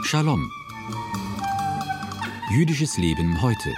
Shalom. Jüdisches Leben heute.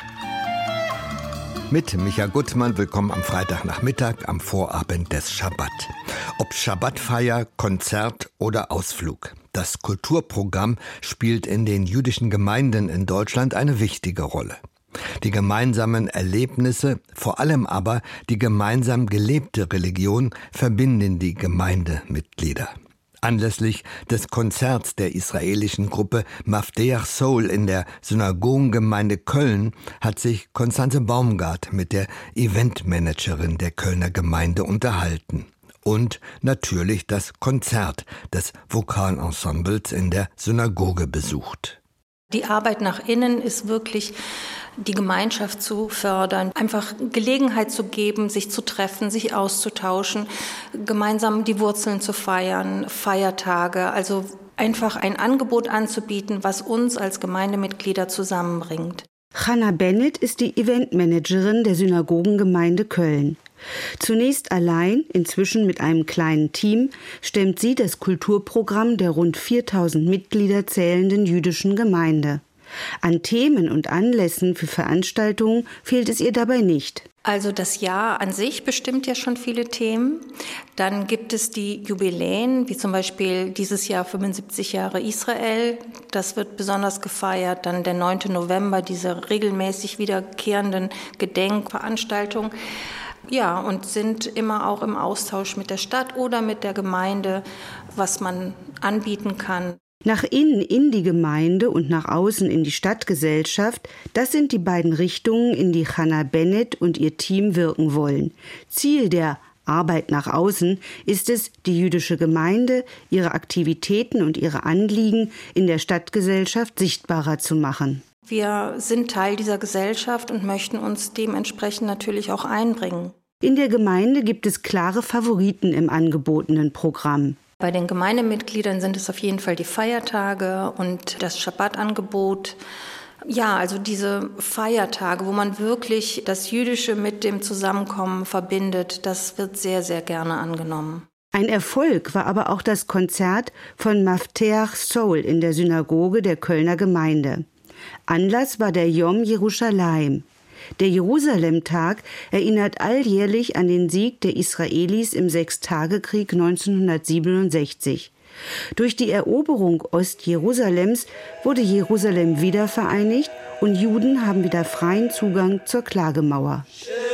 Mit Micha Gutmann, willkommen am Freitagnachmittag, am Vorabend des Schabbat. Ob Schabbatfeier, Konzert oder Ausflug. Das Kulturprogramm spielt in den jüdischen Gemeinden in Deutschland eine wichtige Rolle. Die gemeinsamen Erlebnisse, vor allem aber die gemeinsam gelebte Religion, verbinden die Gemeindemitglieder. Anlässlich des Konzerts der israelischen Gruppe Mafteach Soul in der Synagogengemeinde Köln hat sich Konstanze Baumgart mit der Eventmanagerin der Kölner Gemeinde unterhalten. Und natürlich das Konzert des Vokalensembles in der Synagoge besucht. Die Arbeit nach innen ist wirklich die Gemeinschaft zu fördern, einfach Gelegenheit zu geben, sich zu treffen, sich auszutauschen, gemeinsam die Wurzeln zu feiern, Feiertage, also einfach ein Angebot anzubieten, was uns als Gemeindemitglieder zusammenbringt. Hannah Bennett ist die Eventmanagerin der Synagogengemeinde Köln. Zunächst allein, inzwischen mit einem kleinen Team, stemmt sie das Kulturprogramm der rund 4000 Mitglieder zählenden jüdischen Gemeinde. An Themen und Anlässen für Veranstaltungen fehlt es ihr dabei nicht. Also das Jahr an sich bestimmt ja schon viele Themen. Dann gibt es die Jubiläen, wie zum Beispiel dieses Jahr 75 Jahre Israel. Das wird besonders gefeiert. Dann der 9. November, diese regelmäßig wiederkehrenden Gedenkveranstaltungen. Ja, und sind immer auch im Austausch mit der Stadt oder mit der Gemeinde, was man anbieten kann. Nach innen in die Gemeinde und nach außen in die Stadtgesellschaft, das sind die beiden Richtungen, in die Hannah Bennett und ihr Team wirken wollen. Ziel der Arbeit nach außen ist es, die jüdische Gemeinde, ihre Aktivitäten und ihre Anliegen in der Stadtgesellschaft sichtbarer zu machen. Wir sind Teil dieser Gesellschaft und möchten uns dementsprechend natürlich auch einbringen. In der Gemeinde gibt es klare Favoriten im angebotenen Programm. Bei den Gemeindemitgliedern sind es auf jeden Fall die Feiertage und das Schabbatangebot. Ja, also diese Feiertage, wo man wirklich das Jüdische mit dem Zusammenkommen verbindet, das wird sehr, sehr gerne angenommen. Ein Erfolg war aber auch das Konzert von Mafteach Soul in der Synagoge der Kölner Gemeinde. Anlass war der Yom Yerushalayim. Der Jerusalem-Tag erinnert alljährlich an den Sieg der Israelis im Sechstagekrieg 1967. Durch die Eroberung Ostjerusalems wurde Jerusalem wiedervereinigt und Juden haben wieder freien Zugang zur Klagemauer.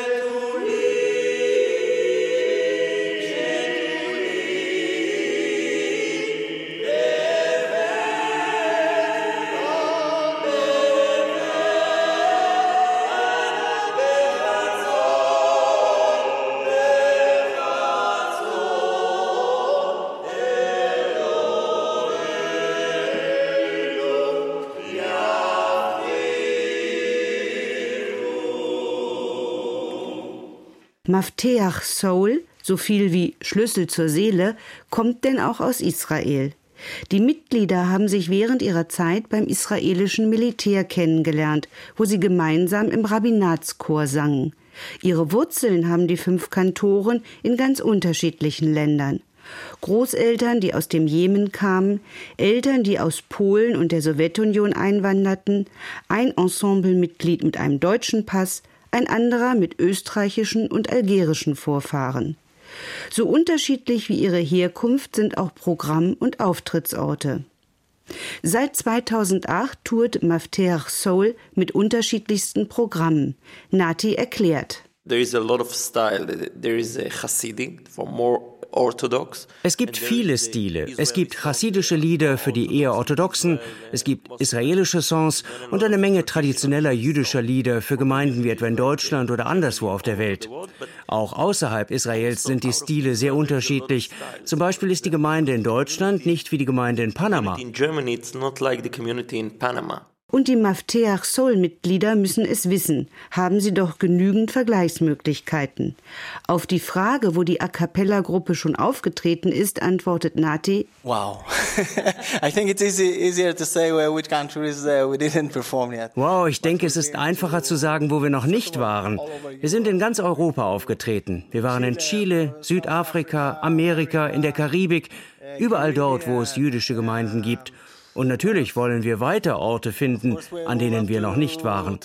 Mafteach Soul, so viel wie Schlüssel zur Seele, kommt denn auch aus Israel. Die Mitglieder haben sich während ihrer Zeit beim israelischen Militär kennengelernt, wo sie gemeinsam im Rabbinatschor sangen. Ihre Wurzeln haben die 5 Kantoren in ganz unterschiedlichen Ländern. Großeltern, die aus dem Jemen kamen, Eltern, die aus Polen und der Sowjetunion einwanderten, ein Ensemblemitglied mit einem deutschen Pass, ein anderer mit österreichischen und algerischen Vorfahren. So unterschiedlich wie ihre Herkunft sind auch Programm- und Auftrittsorte. Seit 2008 tourt Mafteach Soul mit unterschiedlichsten Programmen. Nati erklärt. There is a lot of style. There is a Hasidic for more orthodox. Es gibt viele Stile. Es gibt chassidische Lieder für die eher orthodoxen, es gibt israelische Songs und eine Menge traditioneller jüdischer Lieder für Gemeinden wie etwa in Deutschland oder anderswo auf der Welt. Auch außerhalb Israels sind die Stile sehr unterschiedlich. Zum Beispiel ist die Gemeinde in Deutschland nicht wie die Gemeinde in Panama. In Germany it's not like the community in Panama. Und die Mafteach Soul-Mitglieder müssen es wissen, haben sie doch genügend Vergleichsmöglichkeiten. Auf die Frage, wo die A-Cappella-Gruppe schon aufgetreten ist, antwortet Nati: Wow. I think it's easier to say which countries we didn't perform yet. Wow, ich denke, es ist einfacher zu sagen, wo wir noch nicht waren. Wir sind in ganz Europa aufgetreten. Wir waren in Chile, Südafrika, Amerika, in der Karibik, überall dort, wo es jüdische Gemeinden gibt. Und natürlich wollen wir weiter Orte finden, an denen wir noch nicht waren.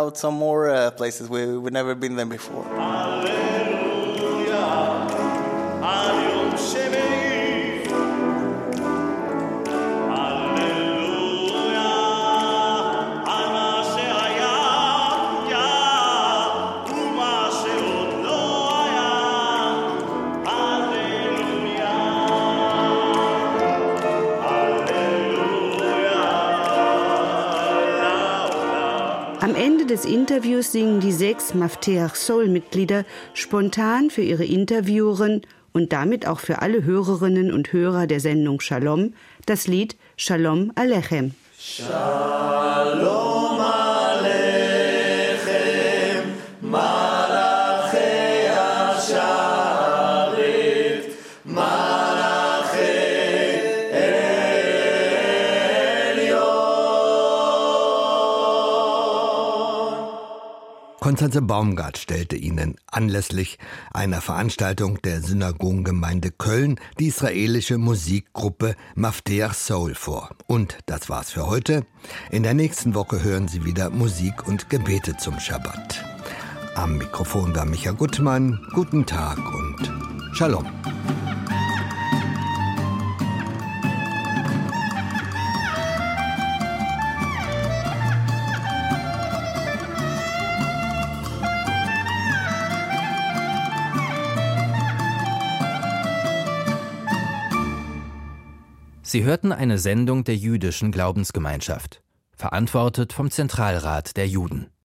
Am Ende des Interviews singen die 6 Mafteach Soul-Mitglieder spontan für ihre Interviewerin und damit auch für alle Hörerinnen und Hörer der Sendung Shalom das Lied Shalom Alechem. Shalom Alechem, Malachei Asharet, Konstanze Baumgart stellte Ihnen anlässlich einer Veranstaltung der Synagogengemeinde Köln die israelische Musikgruppe Mafteach Soul vor. Und das war's für heute. In der nächsten Woche hören Sie wieder Musik und Gebete zum Schabbat. Am Mikrofon war Micha Gutmann. Guten Tag und Shalom. Sie hörten eine Sendung der Jüdischen Glaubensgemeinschaft, verantwortet vom Zentralrat der Juden.